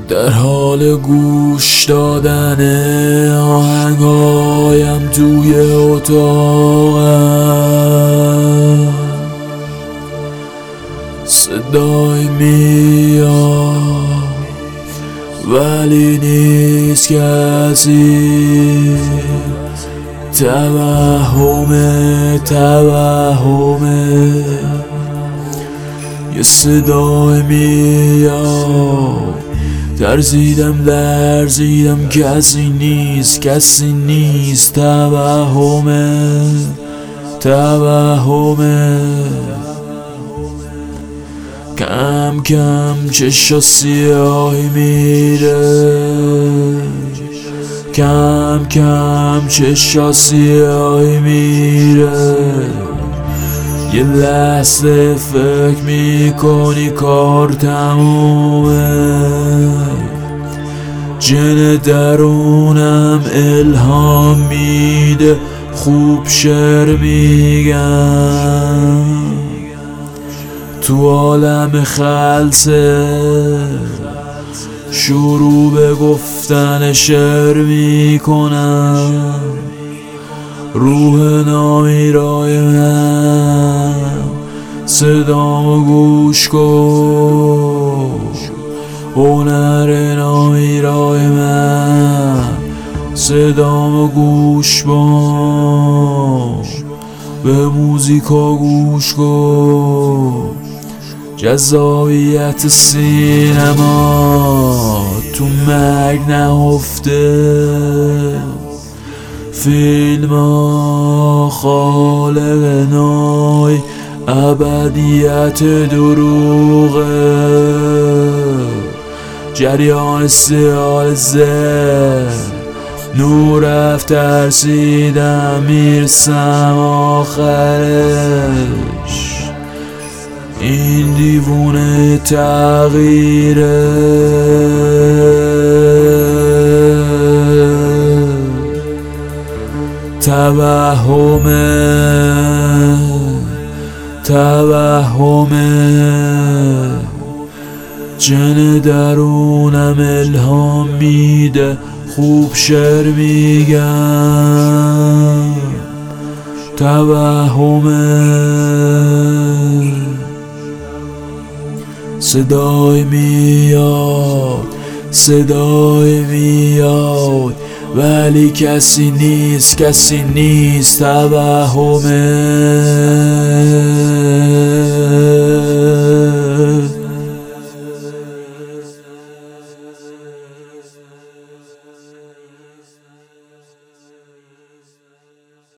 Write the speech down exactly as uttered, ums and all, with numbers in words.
در حال گوش دادن آهنگایم توی اتاقم، صدای میاد ولی نیست کسی. توهمه توهمه یه صدای میاد، ترسیدم لرزیدم، کسی نیست کسی نیست. توهمه توهمه کم کم چشا سیاهی میره، کم کم چشا سیاهی میره. یه لحظه فکر میکنی کار تمومه، جن درونم الهام میده، خوب شعر میگم. تو عالم خلسه شروع به گفتن شعر میکنم. روح نامیرای من صدامو گوش کن، هنر نامیرای من صدامو گوش کن، به موزیکا گوش کن. جذابیت سینما تو مرگ نهفته، فیلم ها خالق نای ابدیت دروغه. جریان سیال زد نور رفت، ترسیدم میرسم آخرش. این دیوونه تغییره، توهمه توهمه جن درونم الهام میده، خوب شعر میگم. توهمه صدای میاد صدای میاد ولی کسی نیست کسی نیست. توهمه